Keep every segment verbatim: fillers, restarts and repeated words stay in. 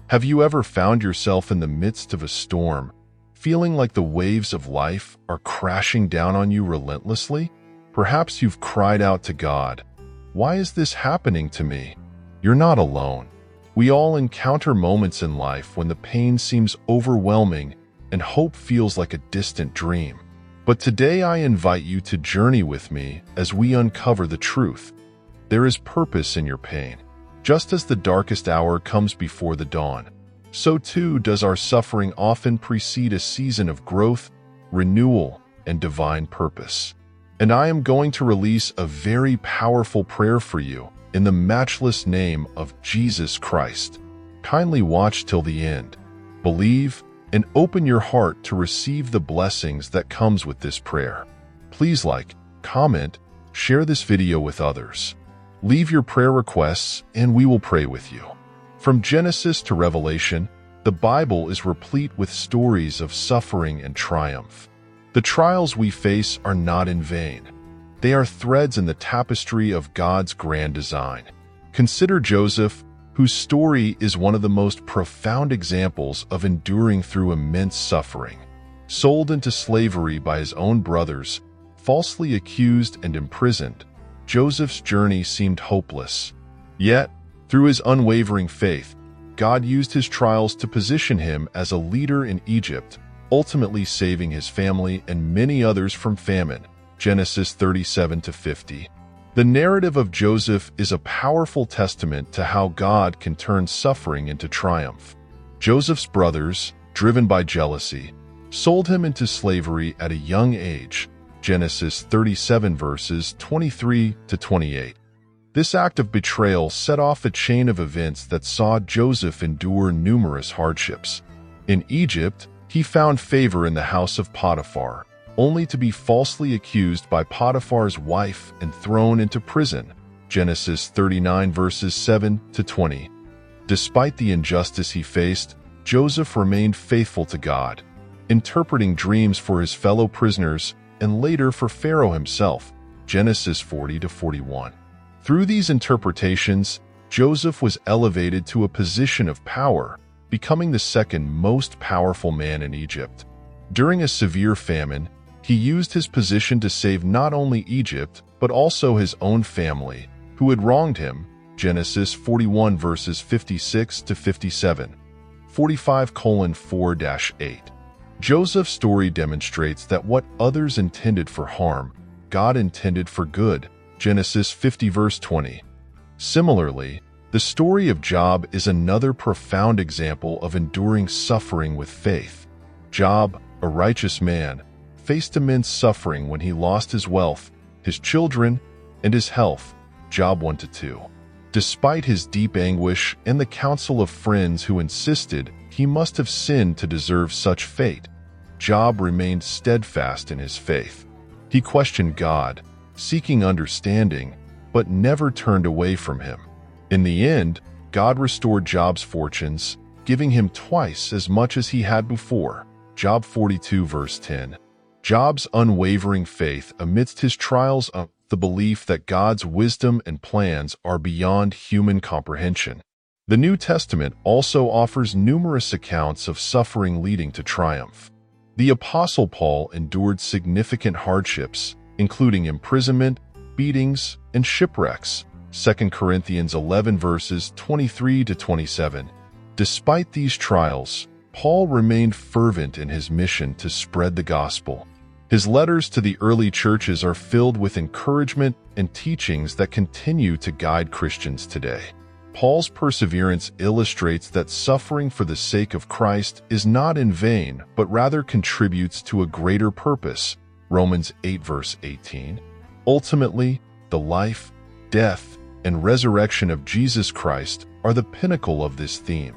Have you ever found yourself in the midst of a storm, feeling like the waves of life are crashing down on you relentlessly? Perhaps you've cried out to God, "Why is this happening to me?" You're not alone. We all encounter moments in life when the pain seems overwhelming and hope feels like a distant dream. But today I invite you to journey with me as we uncover the truth. There is purpose in your pain. Just as the darkest hour comes before the dawn, so too does our suffering often precede a season of growth, renewal, and divine purpose. And I am going to release a very powerful prayer for you in the matchless name of Jesus Christ. Kindly watch till the end. Believe and open your heart to receive the blessings that comes with this prayer. Please like, comment, share this video with others. Leave your prayer requests and we will pray with you. From Genesis to Revelation, the Bible is replete with stories of suffering and triumph. The trials we face are not in vain. They are threads in the tapestry of God's grand design. Consider Joseph, whose story is one of the most profound examples of enduring through immense suffering. Sold into slavery by his own brothers, falsely accused and imprisoned, Joseph's journey seemed hopeless. Yet, through his unwavering faith, God used his trials to position him as a leader in Egypt, ultimately saving his family and many others from famine. Genesis thirty-seven to fifty. The narrative of Joseph is a powerful testament to how God can turn suffering into triumph. Joseph's brothers, driven by jealousy, sold him into slavery at a young age. Genesis thirty-seven verses twenty-three to twenty-eight. This act of betrayal set off a chain of events that saw Joseph endure numerous hardships. In Egypt, he found favor in the house of Potiphar, only to be falsely accused by Potiphar's wife and thrown into prison. Genesis thirty-nine verses seven to twenty. Despite the injustice he faced, Joseph remained faithful to God, interpreting dreams for his fellow prisoners and later for Pharaoh himself. Genesis forty to forty-one. Through these interpretations, Joseph was elevated to a position of power, becoming the second most powerful man in Egypt. During a severe famine, he used his position to save not only Egypt, but also his own family, who had wronged him. Genesis forty-one verses fifty-six to fifty-seven. forty-five colon four dash eight. Joseph's story demonstrates that what others intended for harm, God intended for good. Genesis fifty verse twenty. Similarly, the story of Job is another profound example of enduring suffering with faith. Job, a righteous man, faced immense suffering when he lost his wealth, his children, and his health. Job one to two. Despite his deep anguish and the counsel of friends who insisted he must have sinned to deserve such fate, Job remained steadfast in his faith. He questioned God, seeking understanding, but never turned away from him. In the end, God restored Job's fortunes, giving him twice as much as he had before. Job forty-two verse ten. Job's unwavering faith amidst his trials of the belief that God's wisdom and plans are beyond human comprehension. The New Testament also offers numerous accounts of suffering leading to triumph. The Apostle Paul endured significant hardships, including imprisonment, beatings, and shipwrecks. Second Corinthians eleven verses twenty-three to twenty-seven. Despite these trials, Paul remained fervent in his mission to spread the gospel. His letters to the early churches are filled with encouragement and teachings that continue to guide Christians today. Paul's perseverance illustrates that suffering for the sake of Christ is not in vain, but rather contributes to a greater purpose. Romans eight verse eighteen. Ultimately, the life, death, and resurrection of Jesus Christ are the pinnacle of this theme.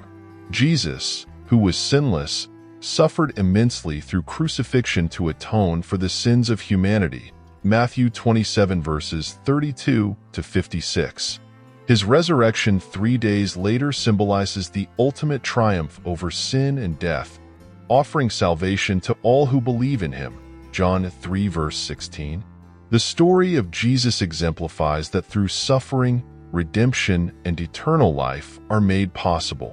Jesus, who was sinless, suffered immensely through crucifixion to atone for the sins of humanity. Matthew twenty-seven verses thirty-two to fifty-six. His resurrection three days later symbolizes the ultimate triumph over sin and death, offering salvation to all who believe in him. John three verse sixteen. The story of Jesus exemplifies that through suffering, redemption, and eternal life are made possible.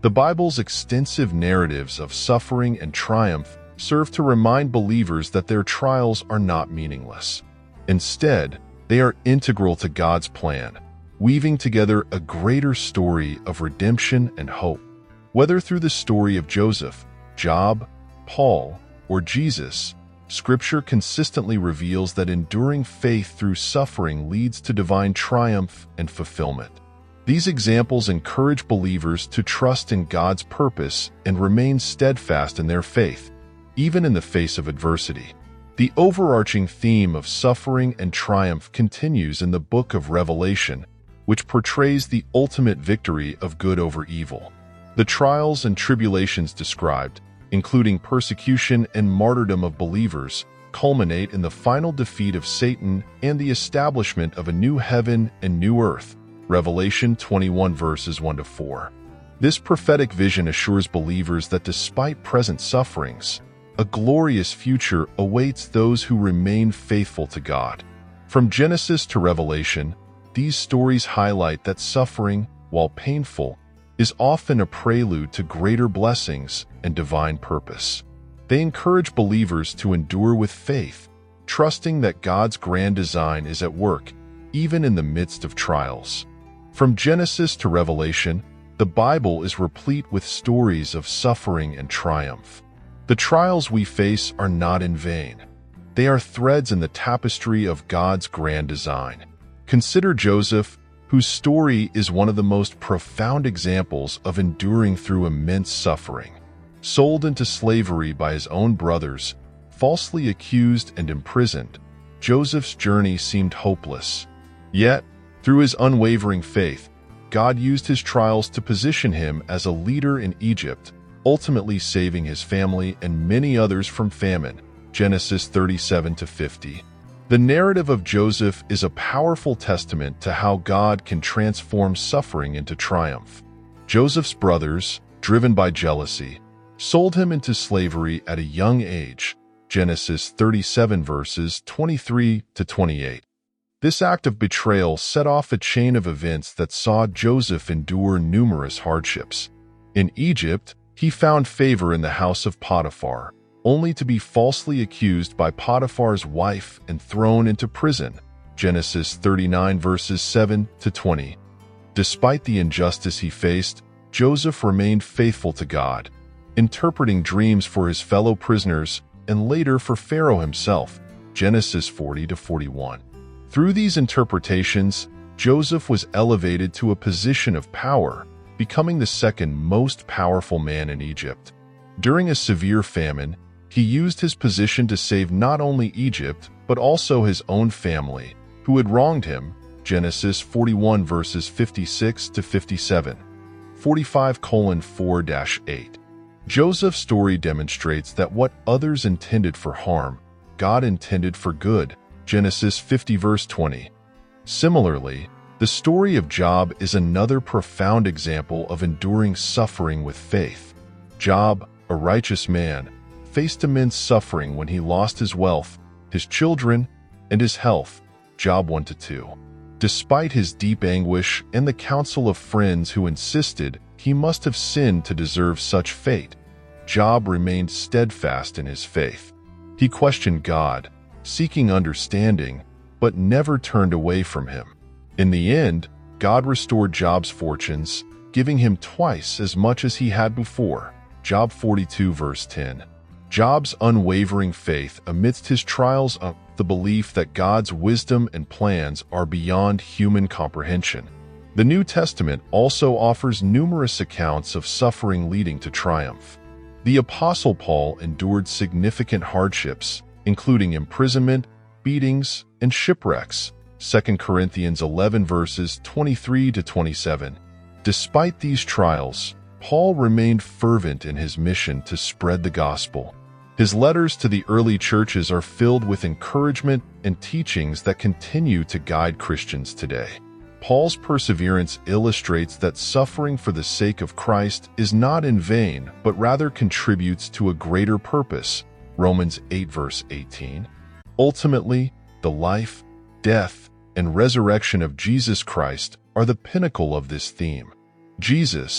The Bible's extensive narratives of suffering and triumph serve to remind believers that their trials are not meaningless. Instead, they are integral to God's plan, weaving together a greater story of redemption and hope. Whether through the story of Joseph, Job, Paul, or Jesus, Scripture consistently reveals that enduring faith through suffering leads to divine triumph and fulfillment. These examples encourage believers to trust in God's purpose and remain steadfast in their faith, even in the face of adversity. The overarching theme of suffering and triumph continues in the book of Revelation, which portrays the ultimate victory of good over evil. The trials and tribulations described, including persecution and martyrdom of believers, culminate in the final defeat of Satan and the establishment of a new heaven and new earth. Revelation twenty-one verses one to four. This prophetic vision assures believers that despite present sufferings, a glorious future awaits those who remain faithful to God. From Genesis to Revelation, these stories highlight that suffering, while painful, is often a prelude to greater blessings and divine purpose. They encourage believers to endure with faith, trusting that God's grand design is at work, even in the midst of trials. From Genesis to Revelation, the Bible is replete with stories of suffering and triumph. The trials we face are not in vain. They are threads in the tapestry of God's grand design. Consider Joseph, whose story is one of the most profound examples of enduring through immense suffering. Sold into slavery by his own brothers, falsely accused and imprisoned, Joseph's journey seemed hopeless. Yet, through his unwavering faith, God used his trials to position him as a leader in Egypt, ultimately saving his family and many others from famine. Genesis thirty-seven to fifty. The narrative of Joseph is a powerful testament to how God can transform suffering into triumph. Joseph's brothers, driven by jealousy, sold him into slavery at a young age. Genesis thirty-seven verses twenty-three to twenty-eight. This act of betrayal set off a chain of events that saw Joseph endure numerous hardships. In Egypt, he found favor in the house of Potiphar, only to be falsely accused by Potiphar's wife and thrown into prison. Genesis thirty-nine verses seven to twenty. Despite the injustice he faced, Joseph remained faithful to God, interpreting dreams for his fellow prisoners and later for Pharaoh himself. Genesis forty to forty-one. Through these interpretations, Joseph was elevated to a position of power, becoming the second most powerful man in Egypt. During a severe famine, he used his position to save not only Egypt, but also his own family, who had wronged him. Genesis forty-one verses fifty-six to fifty-seven. forty-five colon four dash eight. Joseph's story demonstrates that what others intended for harm, God intended for good. Genesis fifty verse twenty. Similarly, the story of Job is another profound example of enduring suffering with faith. Job, a righteous man, faced immense suffering when he lost his wealth, his children, and his health. Job one to two. Despite his deep anguish and the counsel of friends who insisted he must have sinned to deserve such fate, Job remained steadfast in his faith. He questioned God, seeking understanding, but never turned away from him. In the end, God restored Job's fortunes, giving him twice as much as he had before. Job forty-two verse ten. Job's unwavering faith amidst his trials of the belief that God's wisdom and plans are beyond human comprehension. The New Testament also offers numerous accounts of suffering leading to triumph. The Apostle Paul endured significant hardships, including imprisonment, beatings, and shipwrecks. Second Corinthians eleven verses twenty-three to twenty-seven. Despite these trials, Paul remained fervent in his mission to spread the gospel. His letters to the early churches are filled with encouragement and teachings that continue to guide Christians today. Paul's perseverance illustrates that suffering for the sake of Christ is not in vain, but rather contributes to a greater purpose. Romans eight verse eighteen. Ultimately, the life, death, and resurrection of Jesus Christ are the pinnacle of this theme. Jesus, who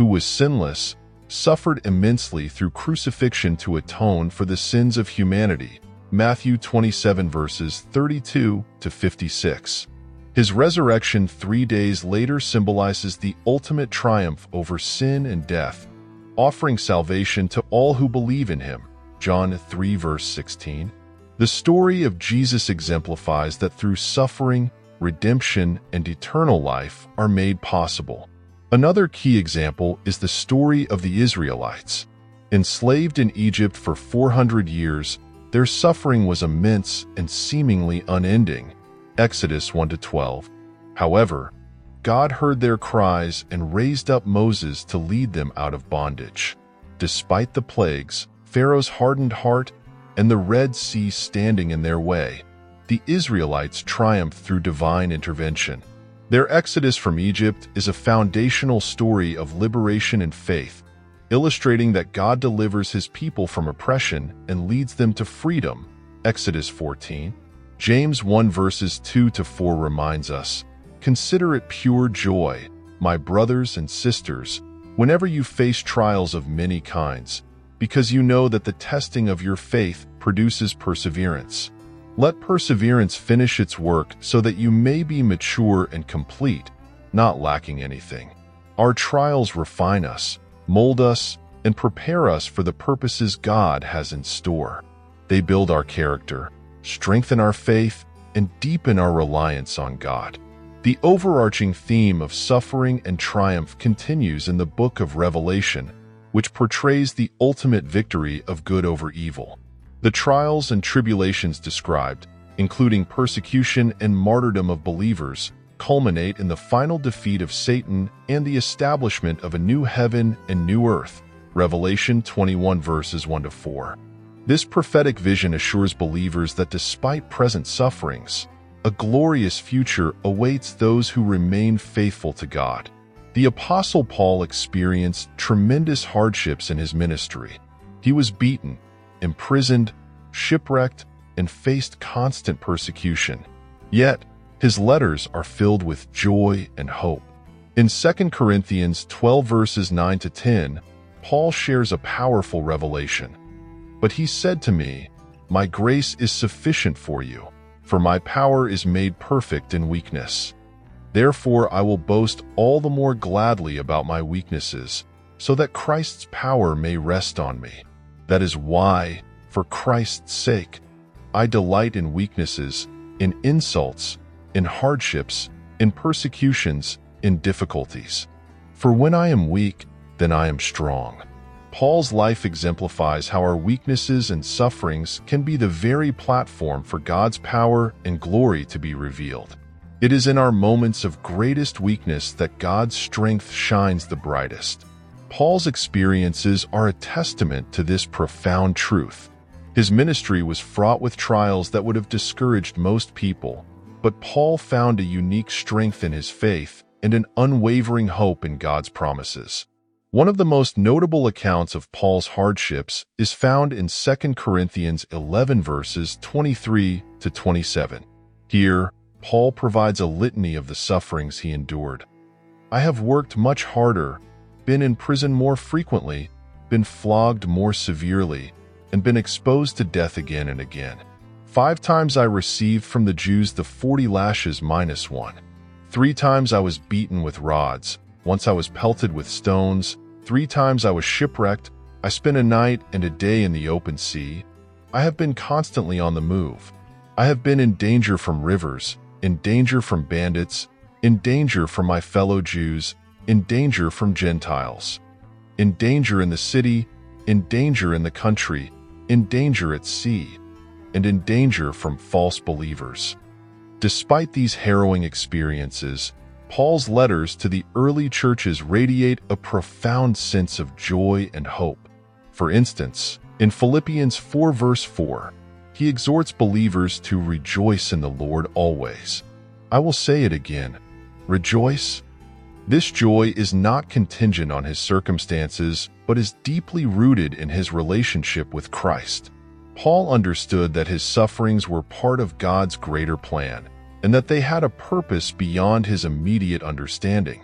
who was sinless, suffered immensely through crucifixion to atone for the sins of humanity. Matthew twenty-seven verses thirty-two to fifty-six. His resurrection three days later symbolizes the ultimate triumph over sin and death, offering salvation to all who believe in him. John three verse sixteen. The story of Jesus exemplifies that through suffering, redemption, and eternal life are made possible. Another key example is the story of the Israelites. Enslaved in Egypt for four hundred years, their suffering was immense and seemingly unending. Exodus one to twelve. However, God heard their cries and raised up Moses to lead them out of bondage. Despite the plagues, Pharaoh's hardened heart, and the Red Sea standing in their way, the Israelites triumphed through divine intervention. Their exodus from Egypt is a foundational story of liberation and faith, illustrating that God delivers his people from oppression and leads them to freedom. Exodus fourteen. James one verses two to four reminds us, "Consider it pure joy, my brothers and sisters, whenever you face trials of many kinds, because you know that the testing of your faith produces perseverance. Let perseverance finish its work so that you may be mature and complete, not lacking anything." Our trials refine us, mold us, and prepare us for the purposes God has in store. They build our character, strengthen our faith, and deepen our reliance on God. The overarching theme of suffering and triumph continues in the book of Revelation, which portrays the ultimate victory of good over evil. The trials and tribulations described, including persecution and martyrdom of believers, culminate in the final defeat of Satan and the establishment of a new heaven and new earth. Revelation twenty-one verses one to four. This prophetic vision assures believers that despite present sufferings, a glorious future awaits those who remain faithful to God. The Apostle Paul experienced tremendous hardships in his ministry. He was beaten, imprisoned, shipwrecked, and faced constant persecution. Yet, his letters are filled with joy and hope. In Second Corinthians twelve verses nine to ten, Paul shares a powerful revelation. "But he said to me, 'My grace is sufficient for you, for my power is made perfect in weakness. Therefore I will boast all the more gladly about my weaknesses, so that Christ's power may rest on me. That is why, for Christ's sake, I delight in weaknesses, in insults, in hardships, in persecutions, in difficulties. For when I am weak, then I am strong." Paul's life exemplifies how our weaknesses and sufferings can be the very platform for God's power and glory to be revealed. It is in our moments of greatest weakness that God's strength shines the brightest. Paul's experiences are a testament to this profound truth. His ministry was fraught with trials that would have discouraged most people, but Paul found a unique strength in his faith and an unwavering hope in God's promises. One of the most notable accounts of Paul's hardships is found in Second Corinthians eleven verses twenty-three to twenty-seven. Here, Paul provides a litany of the sufferings he endured. "I have worked much harder, been in prison more frequently, been flogged more severely, and been exposed to death again and again. Five times I received from the Jews the forty lashes minus one. Three times I was beaten with rods. Once I was pelted with stones. Three times I was shipwrecked. I spent a night and a day in the open sea. I have been constantly on the move. I have been in danger from rivers, in danger from bandits, in danger from my fellow Jews, in danger from Gentiles, in danger in the city, in danger in the country, in danger at sea, and in danger from false believers." Despite these harrowing experiences, Paul's letters to the early churches radiate a profound sense of joy and hope. For instance, in Philippians four verse four, he exhorts believers to rejoice in the Lord always. I will say it again, rejoice. This joy is not contingent on his circumstances, but is deeply rooted in his relationship with Christ. Paul understood that his sufferings were part of God's greater plan, and that they had a purpose beyond his immediate understanding.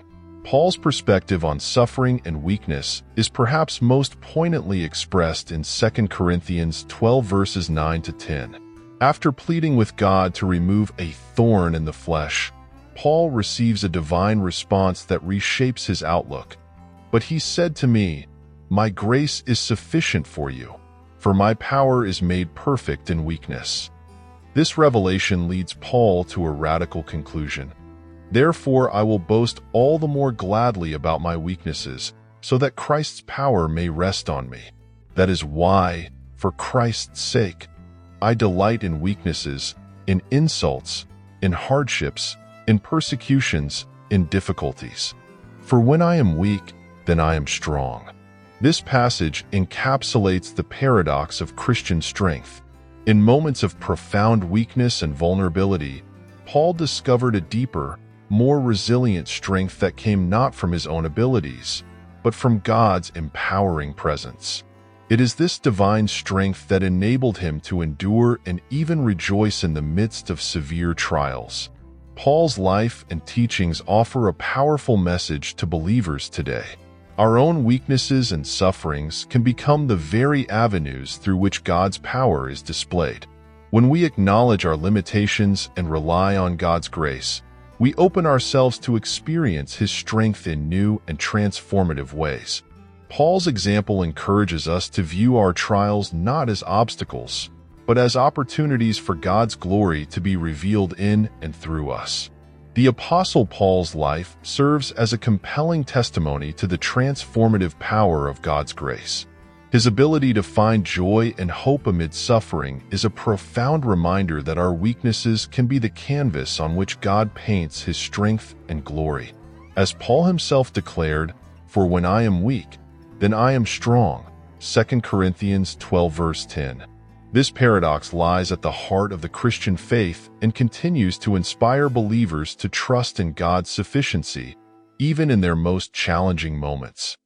Paul's perspective on suffering and weakness is perhaps most poignantly expressed in Second Corinthians twelve verses nine to ten. After pleading with God to remove a thorn in the flesh, Paul receives a divine response that reshapes his outlook. But he said to me, "My grace is sufficient for you, for my power is made perfect in weakness." This revelation leads Paul to a radical conclusion. "Therefore I will boast all the more gladly about my weaknesses, so that Christ's power may rest on me. That is why, for Christ's sake, I delight in weaknesses, in insults, in hardships, in persecutions, in difficulties. For when I am weak, then I am strong." This passage encapsulates the paradox of Christian strength. In moments of profound weakness and vulnerability, Paul discovered a deeper, more resilient strength that came not from his own abilities, but from God's empowering presence. It is this divine strength that enabled him to endure and even rejoice in the midst of severe trials. Paul's life and teachings offer a powerful message to believers today. Our own weaknesses and sufferings can become the very avenues through which God's power is displayed. When we acknowledge our limitations and rely on God's grace, we open ourselves to experience His strength in new and transformative ways. Paul's example encourages us to view our trials not as obstacles, but as opportunities for God's glory to be revealed in and through us. The Apostle Paul's life serves as a compelling testimony to the transformative power of God's grace. His ability to find joy and hope amid suffering is a profound reminder that our weaknesses can be the canvas on which God paints His strength and glory. As Paul himself declared, "For when I am weak, then I am strong." Second Corinthians twelve verse ten. This paradox lies at the heart of the Christian faith and continues to inspire believers to trust in God's sufficiency, even in their most challenging moments.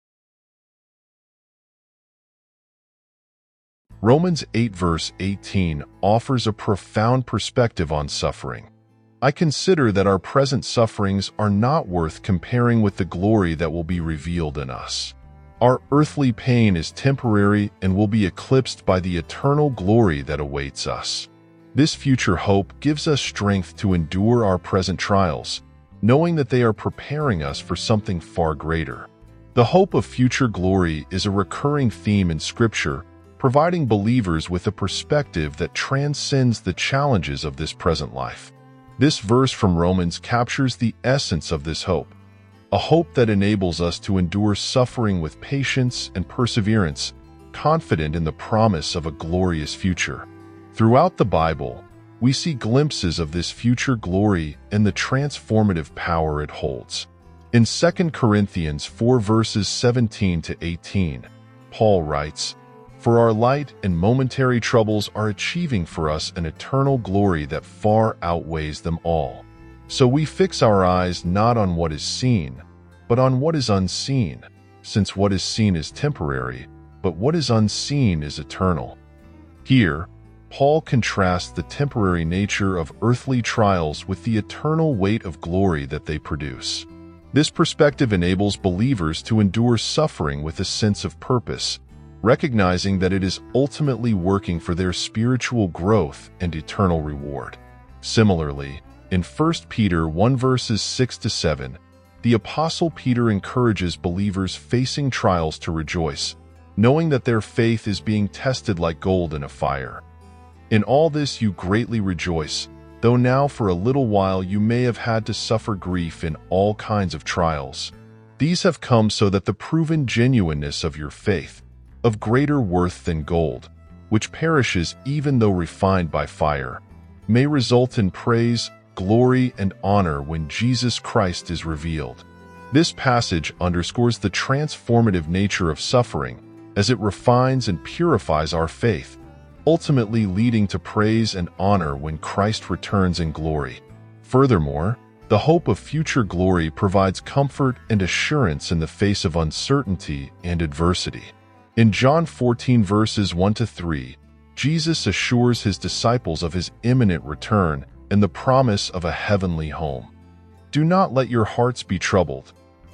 Romans eight verse eighteen offers a profound perspective on suffering. "I consider that our present sufferings are not worth comparing with the glory that will be revealed in us. Our earthly pain is temporary and will be eclipsed by the eternal glory that awaits us." This future hope gives us strength to endure our present trials, knowing that they are preparing us for something far greater. The hope of future glory is a recurring theme in Scripture, providing believers with a perspective that transcends the challenges of this present life. This verse from Romans captures the essence of this hope, a hope that enables us to endure suffering with patience and perseverance, confident in the promise of a glorious future. Throughout the Bible, we see glimpses of this future glory and the transformative power it holds. In Second Corinthians four verses seventeen to eighteen, Paul writes, "For our light and momentary troubles are achieving for us an eternal glory that far outweighs them all. So we fix our eyes not on what is seen, but on what is unseen, since what is seen is temporary, but what is unseen is eternal." Here, Paul contrasts the temporary nature of earthly trials with the eternal weight of glory that they produce. This perspective enables believers to endure suffering with a sense of purpose, recognizing that it is ultimately working for their spiritual growth and eternal reward. Similarly, in First Peter one verses six to seven, the Apostle Peter encourages believers facing trials to rejoice, knowing that their faith is being tested like gold in a fire. "In all this you greatly rejoice, though now for a little while you may have had to suffer grief in all kinds of trials. These have come so that the proven genuineness of your faith, of greater worth than gold, which perishes even though refined by fire, may result in praise, glory, and honor when Jesus Christ is revealed." This passage underscores the transformative nature of suffering as it refines and purifies our faith, ultimately leading to praise and honor when Christ returns in glory. Furthermore, the hope of future glory provides comfort and assurance in the face of uncertainty and adversity. In John fourteen verses one to three, Jesus assures his disciples of his imminent return and the promise of a heavenly home. "Do not let your hearts be troubled.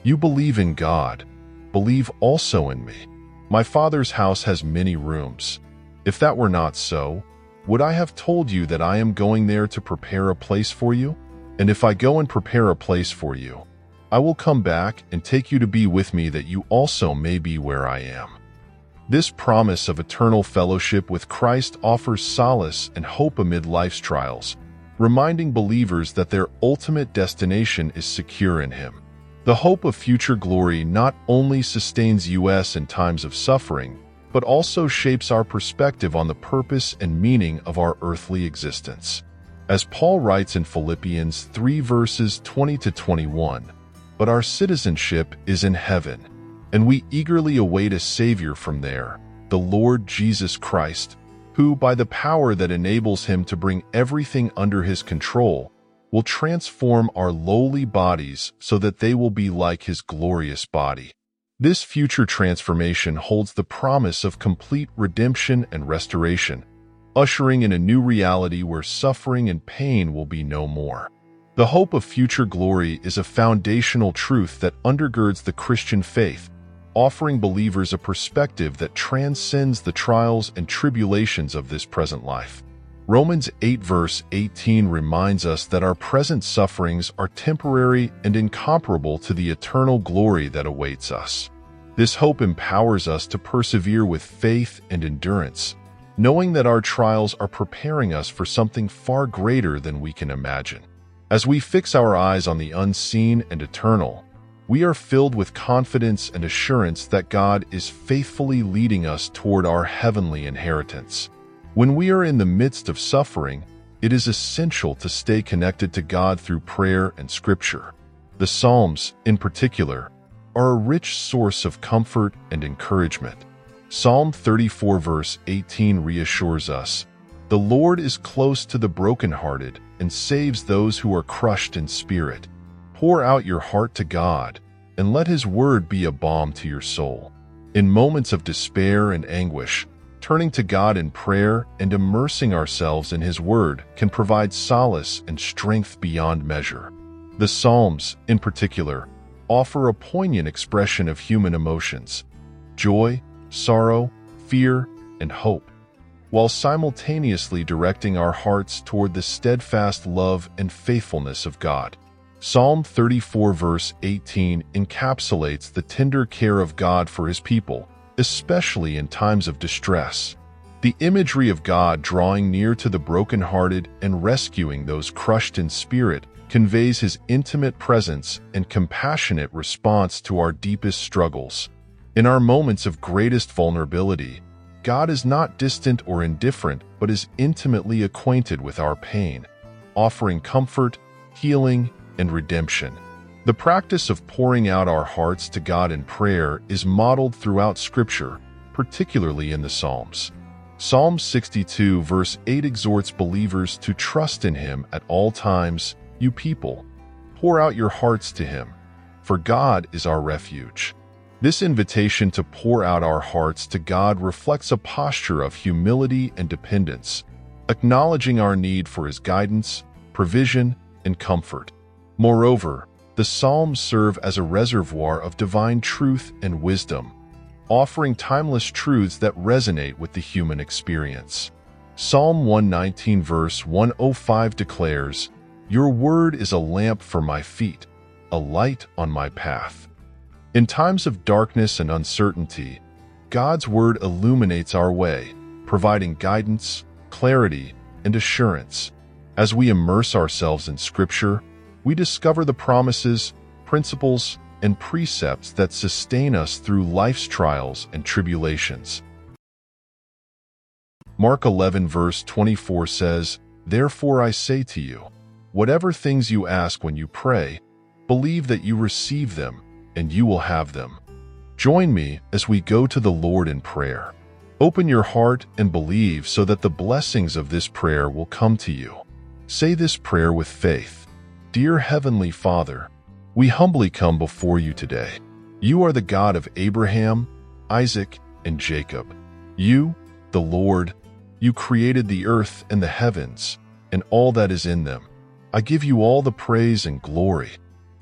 You believe in God. Believe also in me. My Father's house has many rooms. If that were not so, would I have told you that I am going there to prepare a place for you? And if I go and prepare a place for you, I will come back and take you to be with me, that you also may be where I am. This promise of eternal fellowship with Christ offers solace and hope amid life's trials, reminding believers that their ultimate destination is secure in Him. The hope of future glory not only sustains us in times of suffering, but also shapes our perspective on the purpose and meaning of our earthly existence. As Paul writes in Philippians three verses twenty to twenty-one, "But our citizenship is in heaven, and we eagerly await a Savior from there, the Lord Jesus Christ, who, by the power that enables Him to bring everything under His control, will transform our lowly bodies so that they will be like His glorious body." This future transformation holds the promise of complete redemption and restoration, ushering in a new reality where suffering and pain will be no more. The hope of future glory is a foundational truth that undergirds the Christian faith, offering believers a perspective that transcends the trials and tribulations of this present life. Romans eight verse eighteen reminds us that our present sufferings are temporary and incomparable to the eternal glory that awaits us. This hope empowers us to persevere with faith and endurance, knowing that our trials are preparing us for something far greater than we can imagine. As we fix our eyes on the unseen and eternal, we are filled with confidence and assurance that God is faithfully leading us toward our heavenly inheritance. When we are in the midst of suffering, it is essential to stay connected to God through prayer and Scripture. The Psalms, in particular, are a rich source of comfort and encouragement. Psalm thirty-four verse eighteen reassures us, "The Lord is close to the brokenhearted and saves those who are crushed in spirit. Pour out your heart to God, and let His word be a balm to your soul." In moments of despair and anguish, turning to God in prayer and immersing ourselves in His word can provide solace and strength beyond measure. The Psalms, in particular, offer a poignant expression of human emotions: joy, sorrow, fear, and hope, while simultaneously directing our hearts toward the steadfast love and faithfulness of God. Psalm thirty-four verse eighteen encapsulates the tender care of God for His people, especially in times of distress. The imagery of God drawing near to the brokenhearted and rescuing those crushed in spirit conveys His intimate presence and compassionate response to our deepest struggles. In our moments of greatest vulnerability, God is not distant or indifferent, but is intimately acquainted with our pain, offering comfort, healing, and redemption. The practice of pouring out our hearts to God in prayer is modeled throughout Scripture, particularly in the Psalms. Psalm sixty-two verse eight exhorts believers to trust in Him at all times. "You people, pour out your hearts to Him, for God is our refuge." This invitation to pour out our hearts to God reflects a posture of humility and dependence, acknowledging our need for His guidance, provision, and comfort. Moreover, the Psalms serve as a reservoir of divine truth and wisdom, offering timeless truths that resonate with the human experience. Psalm one nineteen verse one oh five declares, "Your word is a lamp for my feet, a light on my path." In times of darkness and uncertainty, God's word illuminates our way, providing guidance, clarity, and assurance. As we immerse ourselves in Scripture, we discover the promises, principles, and precepts that sustain us through life's trials and tribulations. Mark eleven verse twenty-four says, "Therefore I say to you, whatever things you ask when you pray, believe that you receive them, and you will have them." Join me as we go to the Lord in prayer. Open your heart and believe so that the blessings of this prayer will come to you. Say this prayer with faith. Dear Heavenly Father, we humbly come before you today. You are the God of Abraham, Isaac, and Jacob. You, the Lord, you created the earth and the heavens, and all that is in them. I give you all the praise and glory.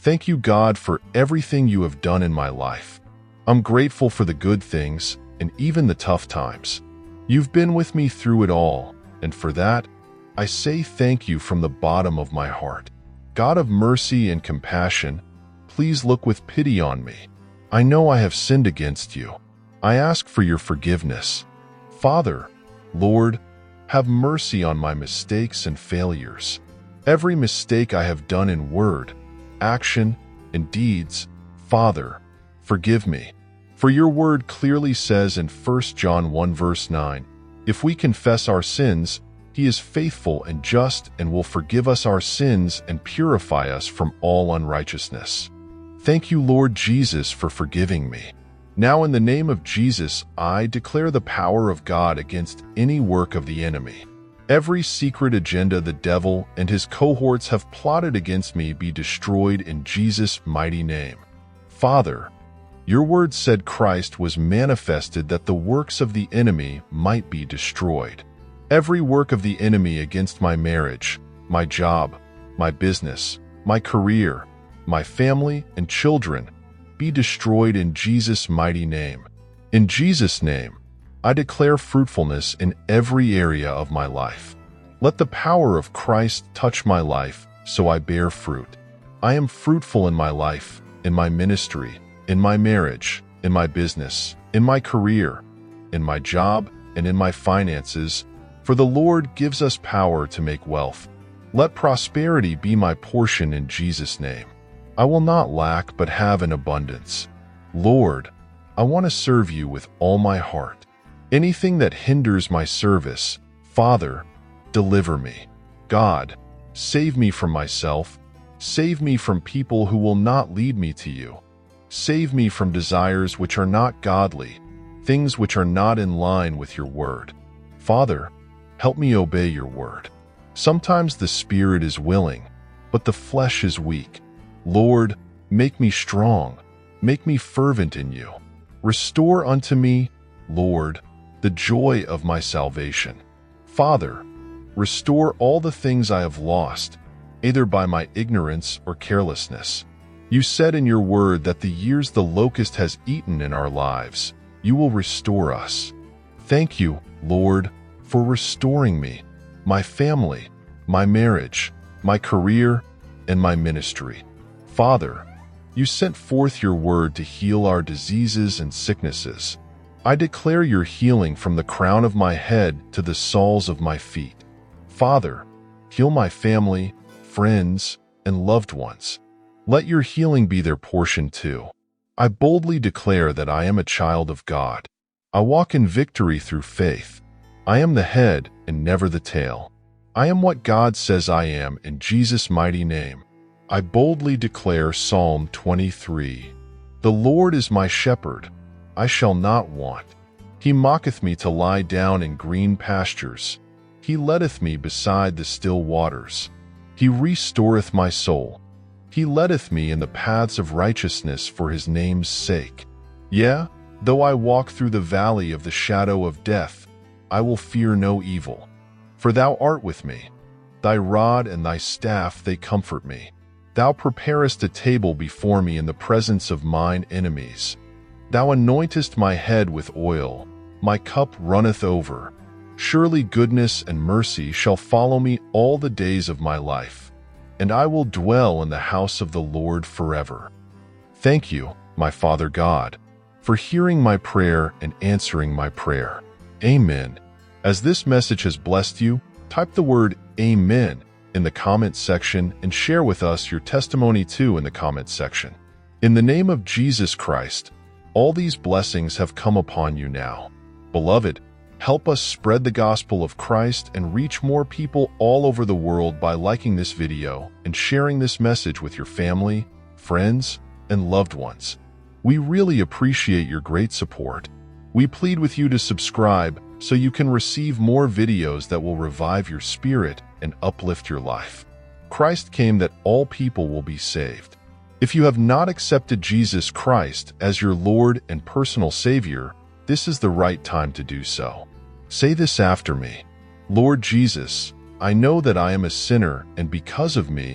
Thank you, God, for everything you have done in my life. I'm grateful for the good things and even the tough times. You've been with me through it all, and for that, I say thank you from the bottom of my heart. God of mercy and compassion, please look with pity on me. I know I have sinned against you. I ask for your forgiveness. Father, Lord, have mercy on my mistakes and failures. Every mistake I have done in word, action, and deeds, Father, forgive me. For your word clearly says in First John one verse nine, if we confess our sins, he is faithful and just and will forgive us our sins and purify us from all unrighteousness. Thank you, Lord Jesus, for forgiving me. Now in the name of Jesus, I declare the power of God against any work of the enemy. Every secret agenda the devil and his cohorts have plotted against me be destroyed in Jesus' mighty name. Father, your word said Christ was manifested that the works of the enemy might be destroyed. Every work of the enemy against my marriage, my job, my business, my career, my family and children, be destroyed in Jesus' mighty name. In Jesus' name, I declare fruitfulness in every area of my life. Let the power of Christ touch my life so I bear fruit. I am fruitful in my life, in my ministry, in my marriage, in my business, in my career, in my job, and in my finances, for the Lord gives us power to make wealth. Let prosperity be my portion in Jesus' name. I will not lack but have an abundance. Lord, I want to serve you with all my heart. Anything that hinders my service, Father, deliver me. God, save me from myself. Save me from people who will not lead me to you. Save me from desires which are not godly, things which are not in line with your word. Father, help me obey your word. Sometimes the spirit is willing, but the flesh is weak. Lord, make me strong. Make me fervent in you. Restore unto me, Lord, the joy of my salvation. Father, restore all the things I have lost, either by my ignorance or carelessness. You said in your word that the years the locust has eaten in our lives, you will restore us. Thank you, Lord, for restoring me, my family, my marriage, my career, and my ministry. Father, you sent forth your word to heal our diseases and sicknesses. I declare your healing from the crown of my head to the soles of my feet. Father, heal my family, friends, and loved ones. Let your healing be their portion too. I boldly declare that I am a child of God. I walk in victory through faith. I am the head and never the tail. I am what God says I am in Jesus' mighty name. I boldly declare Psalm twenty-three. The Lord is my shepherd, I shall not want. He maketh me to lie down in green pastures. He leadeth me beside the still waters. He restoreth my soul. He leadeth me in the paths of righteousness for his name's sake. Yea, though I walk through the valley of the shadow of death, I will fear no evil. For thou art with me. Thy rod and thy staff, they comfort me. Thou preparest a table before me in the presence of mine enemies. Thou anointest my head with oil, my cup runneth over. Surely goodness and mercy shall follow me all the days of my life, and I will dwell in the house of the Lord forever. Thank you, my Father God, for hearing my prayer and answering my prayer. Amen. As this message has blessed you, type the word Amen in the comment section and share with us your testimony too in the comment section. In the name of Jesus Christ, all these blessings have come upon you now. Beloved, help us spread the gospel of Christ and reach more people all over the world by liking this video and sharing this message with your family, friends, and loved ones. We really appreciate your great support. We plead with you to subscribe so you can receive more videos that will revive your spirit and uplift your life. Christ came that all people will be saved. If you have not accepted Jesus Christ as your Lord and personal Savior, this is the right time to do so. Say this after me. Lord Jesus, I know that I am a sinner, and because of me,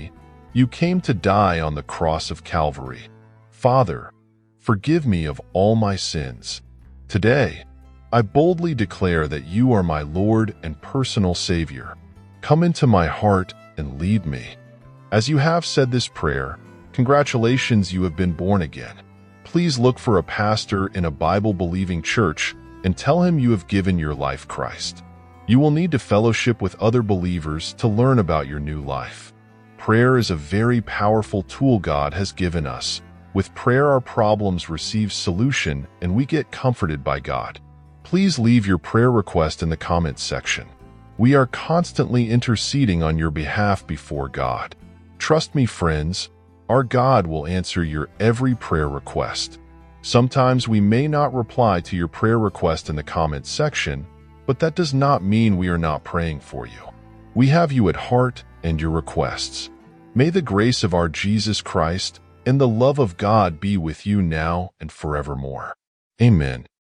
You came to die on the cross of Calvary. Father, forgive me of all my sins. Today, I boldly declare that you are my Lord and personal Savior. Come into my heart and lead me. As you have said this prayer, congratulations, you have been born again. Please look for a pastor in a Bible-believing church and tell him you have given your life to Christ. You will need to fellowship with other believers to learn about your new life. Prayer is a very powerful tool God has given us. With prayer, our problems receive solution and we get comforted by God. Please leave your prayer request in the comments section. We are constantly interceding on your behalf before God. Trust me, friends, our God will answer your every prayer request. Sometimes we may not reply to your prayer request in the comments section, but that does not mean we are not praying for you. We have you at heart and your requests. May the grace of our Jesus Christ and the love of God be with you now and forevermore. Amen.